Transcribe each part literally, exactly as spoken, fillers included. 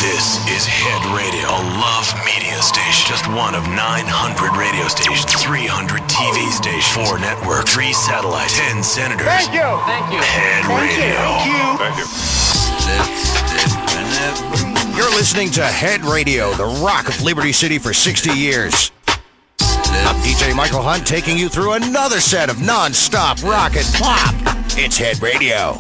This is Head Radio, a love media station. Just one of nine hundred radio stations, three hundred T V stations, four networks, three satellites, ten senators. Thank you. Thank you. Head Thank Radio. You. Thank you. Thank you. You're listening to Head Radio, the rock of Liberty City for sixty years. I'm D J Michael Hunt taking you through another set of non-stop rock and pop. It's Head Radio.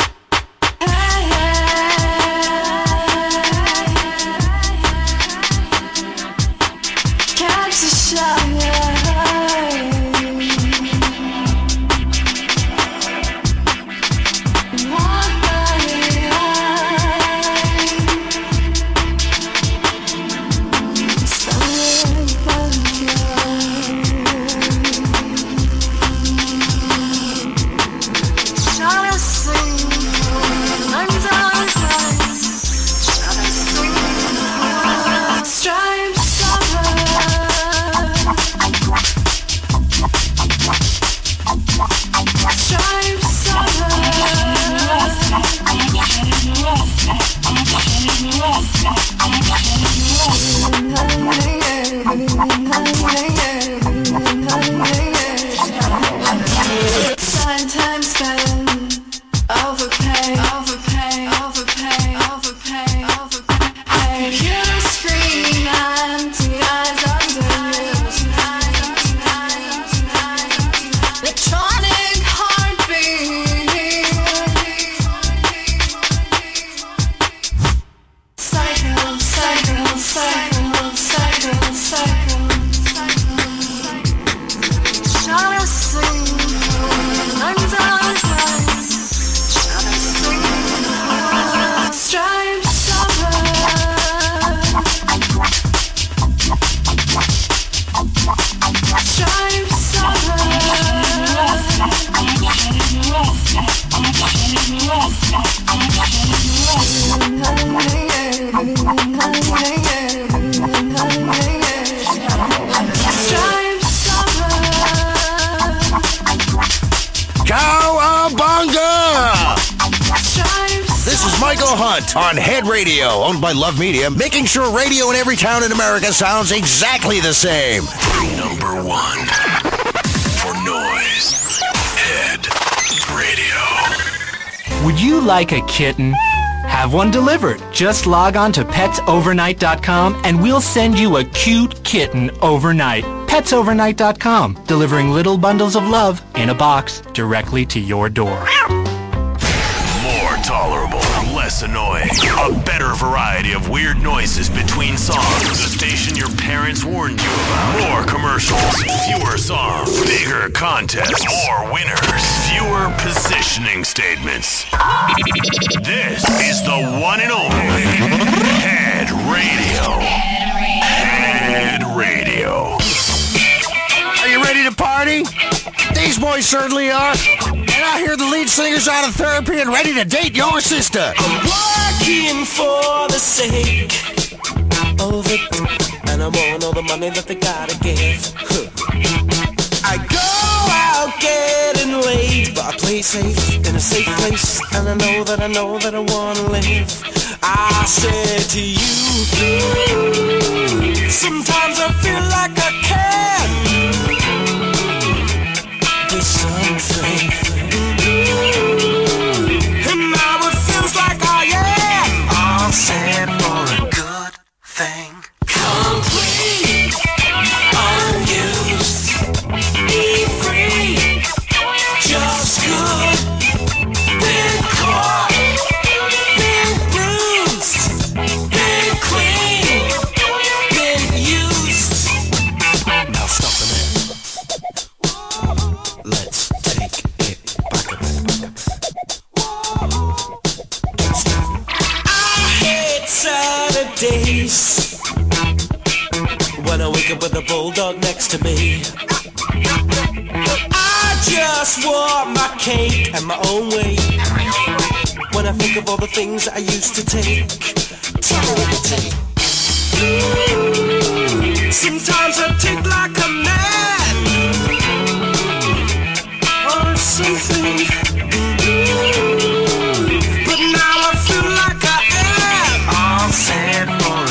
On Head Radio, owned by Love Media, making sure radio in every town in America sounds exactly the same. Number one for noise. Head Radio. Would you like a kitten? Have one delivered. Just log on to pets overnight dot com and we'll send you a cute kitten overnight. pets overnight dot com, delivering little bundles of love in a box directly to your door. More tolerable. Less annoying. A better variety of weird noises between songs. The station your parents warned you about. More commercials. Fewer songs. Bigger contests. More winners. Fewer positioning statements. This is the one and only Head Radio. Head Radio. Are you ready to party? These boys certainly are. And I hear the lead singer's out of therapy and ready to date your sister. I'm working for the sake of it, and I'm on all the money that they gotta give. Huh. I go out getting late, but I play safe in a safe place, and I know that I know that I wanna live. I said to you, sometimes I feel like I can. There's something. And now it feels like I am all set for a good thing. Complete, unused, be free, just good. Been caught, been bruised, been clean, been used. Now stop a minute. Let's take it back a minute. I hate Saturdays when I wake up with a bulldog next to me. I just want my cake and my own way. When I think of all the things that I used to take, take. Sometimes I take like a man or something. But now I feel like I am all set for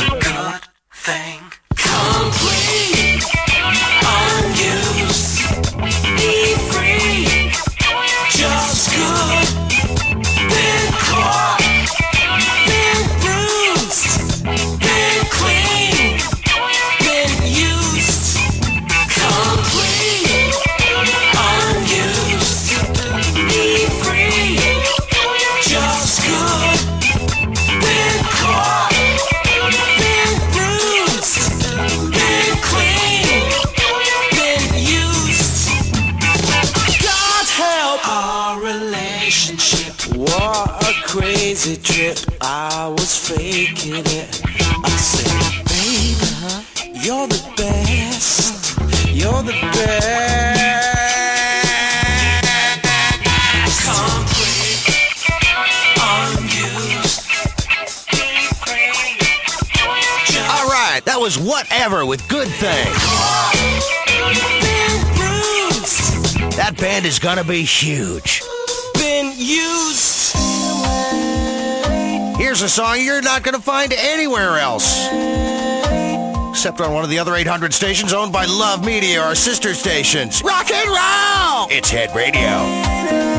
kitty. I said, baby, you're the best. You're the best. Complete, unused. All right, that was Whatever with Good Thing. That band is gonna be huge. Been used. Here's a song you're not gonna find anywhere else, except on one of the other eight hundred stations owned by Love Media, our sister stations. Rock and roll! It's Head Radio.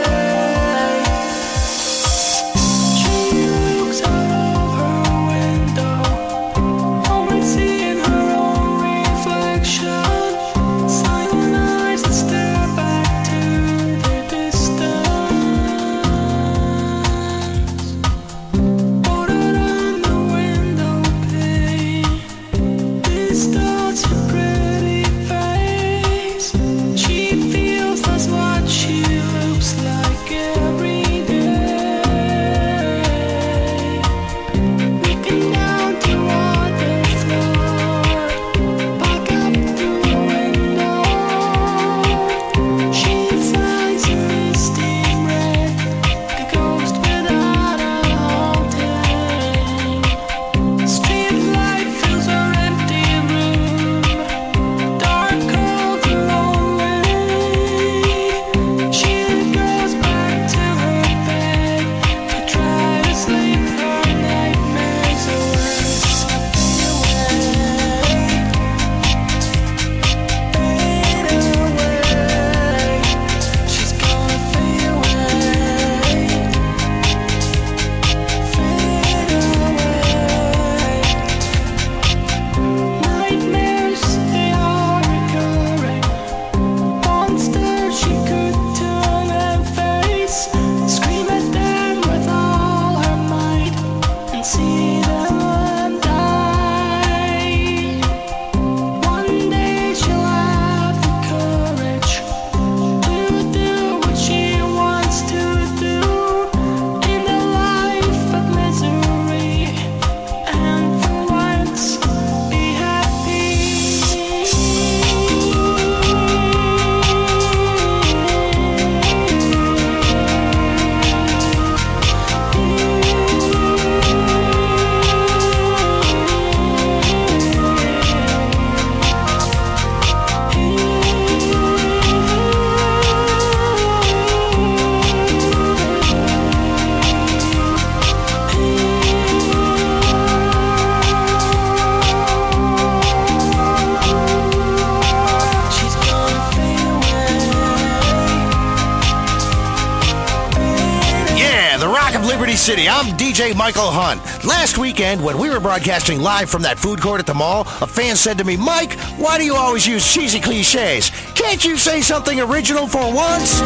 City. I'm D J Michael Hunt. Last weekend, when we were broadcasting live from that food court at the mall, a fan said to me, Mike, why do you always use cheesy cliches? Can't you say something original for once?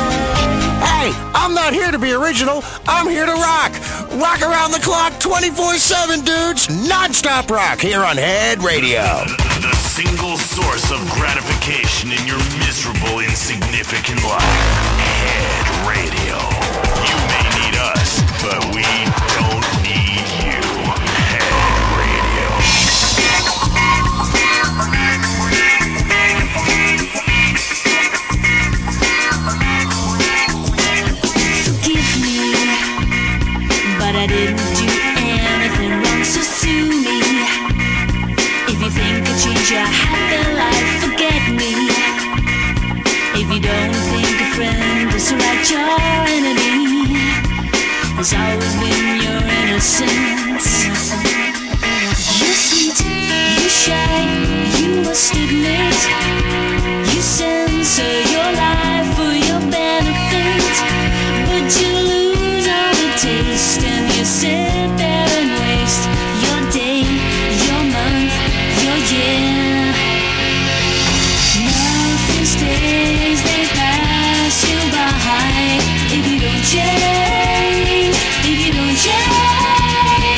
Hey, I'm not here to be original. I'm here to rock. Rock around the clock twenty-four seven, dudes. Non-stop rock here on Head Radio. The single source of gratification in your miserable, insignificant life. Head Radio. You may need us, but we don't need you. Head Radio. Forgive me, but I didn't do anything wrong, so sue me. If you think I changed your happy life, forget me. If you don't think a friend is right, your enemy has always been your innocence. You're sweet, you shy, you must admit. You censor your life for your benefit, but you lose all the taste and you sit there and waste your day, your month, your year. Nothing stays, they pass you by. If you don't change, if you don't change,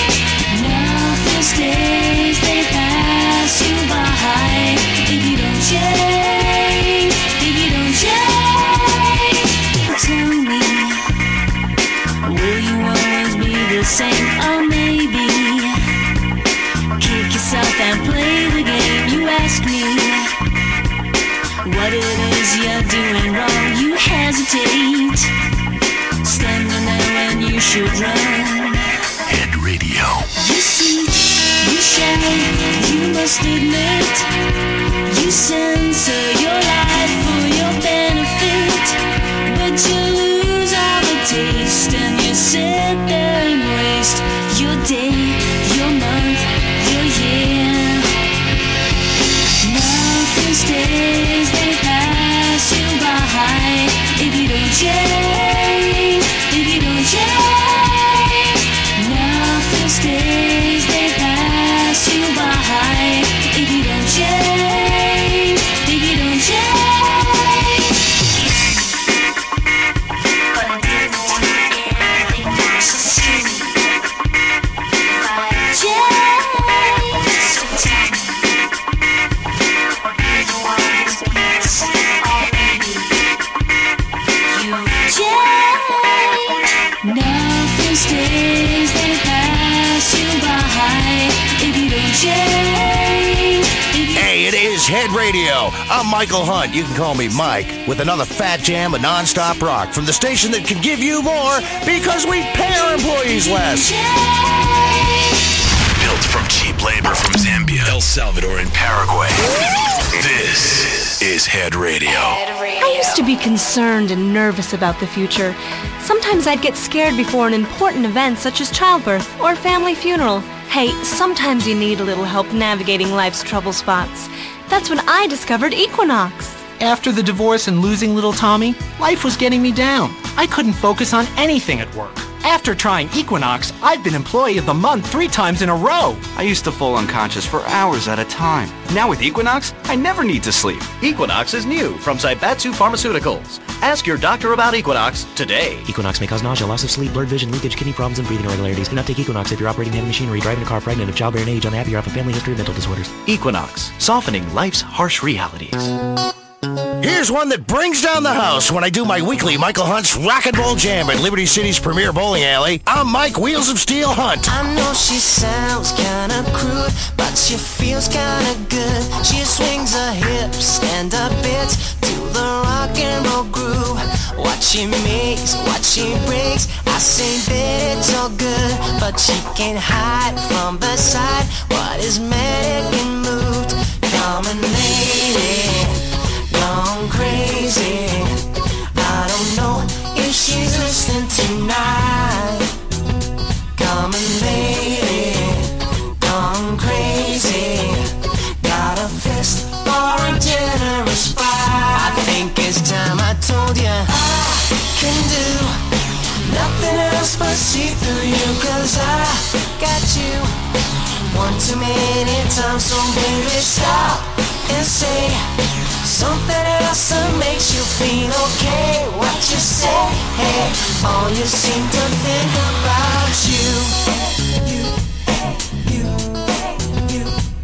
ask me what it is you're doing wrong, you hesitate, standing there when you should run. Head Radio. You see, you shine, you must admit, you censor your life for your benefit, but you lose all the taste and you sit there and waste your day, your month, your year. Nothing stays, they pass you by. If you don't change, if you don't change, nothing stays, they pass you by. If you don't change, if you don't change. But I didn't do anything just to me. If I change, so tell me, are you the one who's missed, or maybe you've changed? Nothing stays, they pass you by. If you don't change, if you Hey, it is Head Radio. I'm Michael Hunt. You can call me Mike, with another fat jam of non-stop rock from the station that can give you more because we pay our employees less. Built from cheap labor from Zambia, El Salvador, and Paraguay. This is Head Radio. I used to be concerned and nervous about the future. Sometimes I'd get scared before an important event such as childbirth or a family funeral. Hey, sometimes you need a little help navigating life's trouble spots. That's when I discovered Equinox. After the divorce and losing little Tommy, life was getting me down. I couldn't focus on anything at work. After trying Equinox, I've been Employee of the Month three times in a row. I used to fall unconscious for hours at a time. Now with Equinox, I never need to sleep. Equinox is new from Zaibatsu Pharmaceuticals. Ask your doctor about Equinox today. Equinox may cause nausea, loss of sleep, blurred vision, leakage, kidney problems, and breathing irregularities. Do not take Equinox if you're operating heavy machinery, driving a car, pregnant, of childbearing age, unhappy, or have a family history of mental disorders. Equinox, softening life's harsh realities. Here's one that brings down the house when I do my weekly Michael Hunt's Rock and Roll Jam at Liberty City's premier bowling alley. I'm Mike Wheels of Steel Hunt. I know she sounds kinda crude, but she feels kinda good. She swings her hips and her bits to the rock and roll groove. What she makes, what she breaks, I say that it's all good, but she can't hide from the side what is manic and moved. Come on, lady, gone crazy. I don't know if she's listening tonight. Come on, lady, gone crazy. Got a fist for a generous spot. I think it's time I told you I can do nothing else but see through you, cause I got you one too many times. So baby, stop and say something else that makes you feel okay. What you say, hey, all you seem to think about you. You, you, you,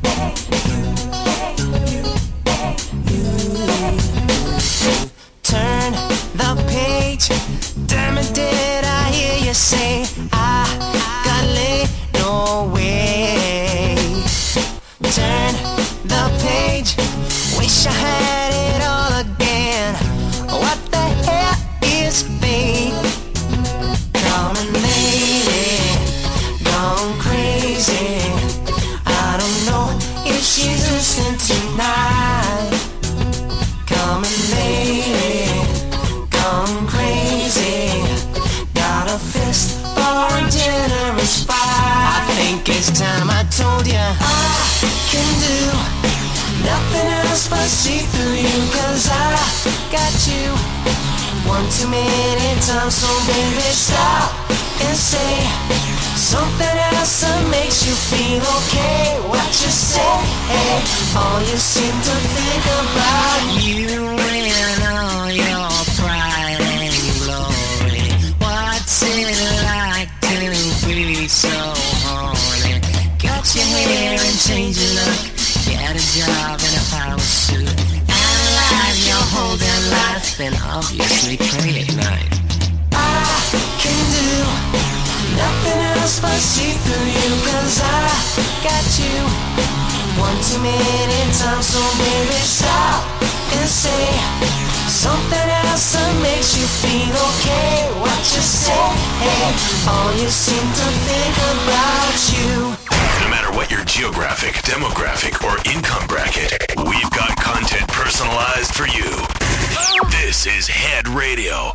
you, you. Turn the page. Damn it, did I hear you say I got laid? No way. Turn the page. Wish I had it all again. What the hell is fate? Come on, lady, gone crazy. I don't know if she's listening tonight. Come on, lady, gone crazy. Got a fist for a generous spot. I think it's time I told you I can do nothing else but see through you, cause I got you one too many times. So baby, stop and say something else that makes you feel okay. What you say, hey, all you seem to think about you and all your pride and glory. What's it like to be so horny? Cut your hair and change your look. Get a job in a power suit. Analyze your whole damn life and obviously pray at night. I can do nothing else but see through you, cause I got you one too many times. So baby, stop and say something else that makes you feel okay. What you say, all you seem to think about you. No matter what your geographic, demographic, or income bracket, we've got content personalized for you. This is Head Radio.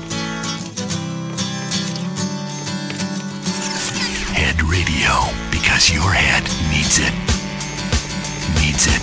Head Radio, because your head needs it. Needs it.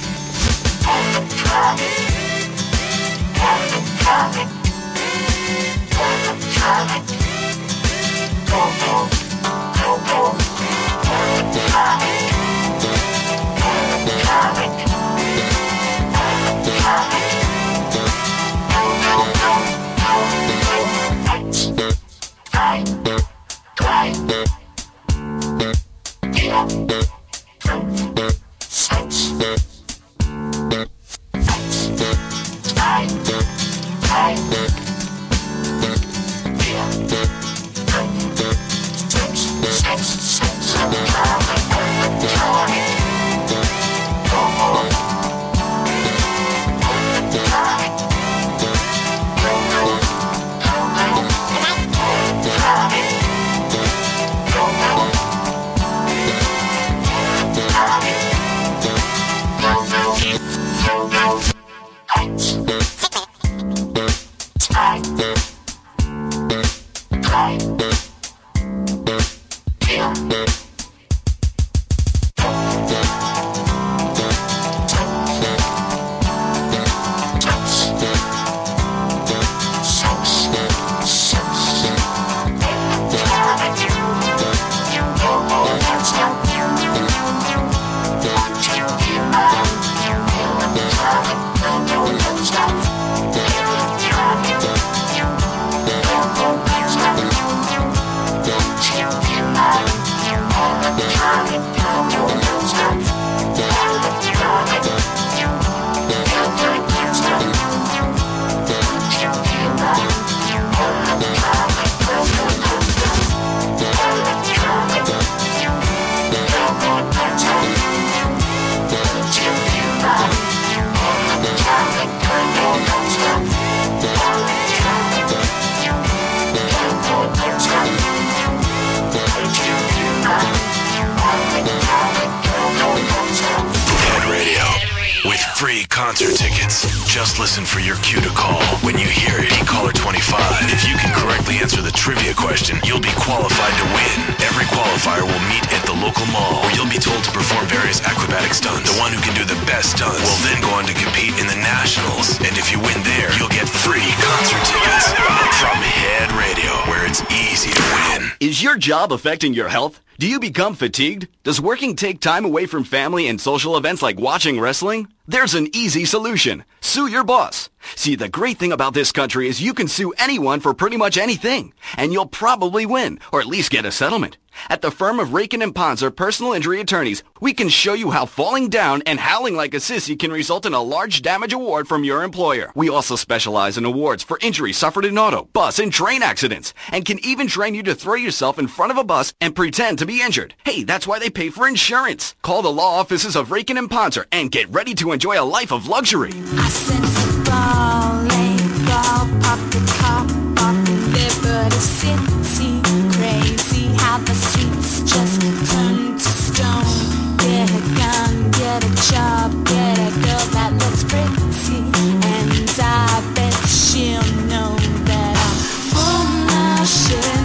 Concert tickets. Just listen for your cue to call. When you hear it, be caller twenty-five. If you can correctly answer the trivia question, you'll be qualified to win. Every qualifier will meet at the local mall, where you'll be told to perform various acrobatic stunts. The one who can do the best stunts will then go on to compete in the Nationals. And if you win there, you'll get free concert tickets from Head Radio, where it's easy to win. Is your job affecting your health? Do you become fatigued? Does working take time away from family and social events like watching wrestling? There's an easy solution. Sue your boss. See, the great thing about this country is you can sue anyone for pretty much anything, and you'll probably win, or at least get a settlement. At the firm of Rakin and Ponzer Personal Injury Attorneys, we can show you how falling down and howling like a sissy can result in a large damage award from your employer. We also specialize in awards for injuries suffered in auto, bus, and train accidents, and can even train you to throw yourself in front of a bus and pretend to be injured. Hey, that's why they pay for insurance. Call the law offices of Rakin and Ponzer and get ready to enjoy a life of luxury. I sense a ball, a ball, pop the top off the liberty city. Crazy how the streets just turn to stone. Get a gun, get a job, get a girl that looks pretty, and I bet she'll know that I'm full of shit,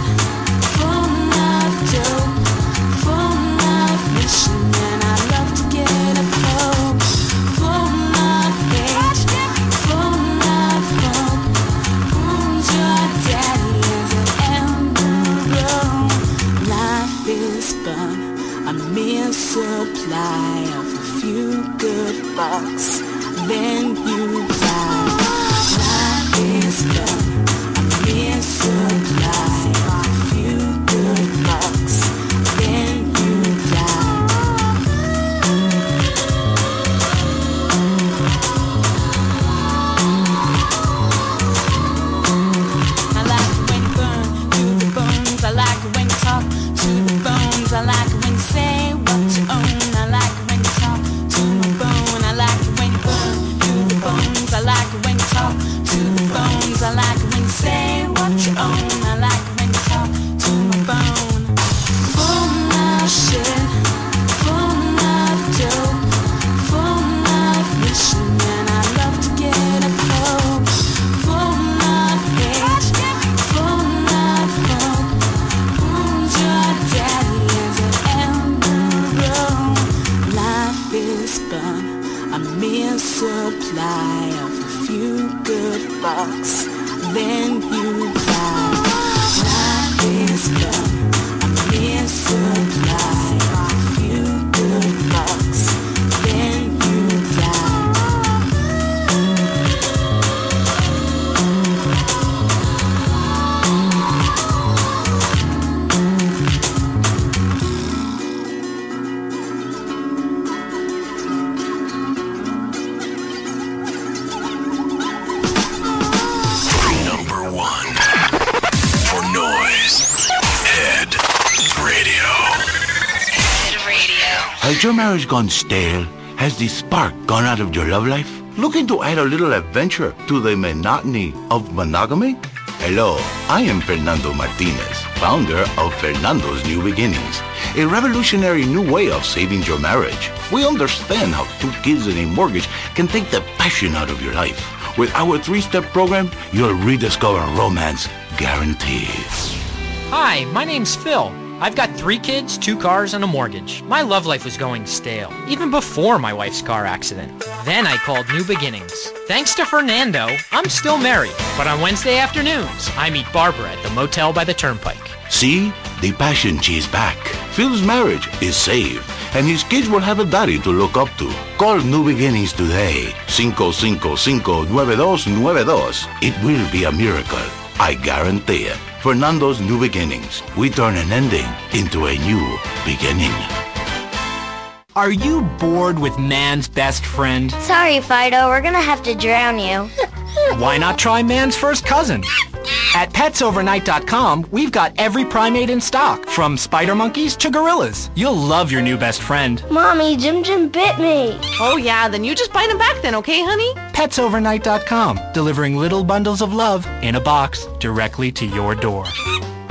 full of dope, full of mission, and I love to get a probe. Full of hate, full of hope. Who's your daddy? Is it Emperor? Life is but a mere supply of a few good bucks, then you die. Life is but a mere supply of a few good bucks, then you die. I like it when you burn to the bones. I like it when you talk to the bones. I like it when you say what you own. I like it when you talk to supply of a few good bucks, then you die. Life is love, a mere supply of a few good bucks, then you die. Has your marriage gone stale? Has the spark gone out of your love life? Looking to add a little adventure to the monotony of monogamy? Hello, I am Fernando Martinez, founder of Fernando's New Beginnings, a revolutionary new way of saving your marriage. We understand how two kids and a mortgage can take the passion out of your life. With our three-step program, you'll rediscover romance guaranteed. Hi, my name's Phil. I've got three kids, two cars, and a mortgage. My love life was going stale, even before my wife's car accident. Then I called New Beginnings. Thanks to Fernando, I'm still married. But on Wednesday afternoons, I meet Barbara at the motel by the turnpike. See? The passion is back. Phil's marriage is saved, and his kids will have a daddy to look up to. Call New Beginnings today. five five five, nine dos nine dos. It will be a miracle. I guarantee it. Fernando's New Beginnings. We turn an ending into a new beginning. Are you bored with man's best friend? Sorry, Fido. We're gonna have to drown you. Why not try man's first cousin? At pets overnight dot com, we've got every primate in stock, from spider monkeys to gorillas. You'll love your new best friend. Mommy, Jim Jim bit me. Oh yeah, then you just bite him back then, okay, honey? pets overnight dot com, delivering little bundles of love in a box directly to your door.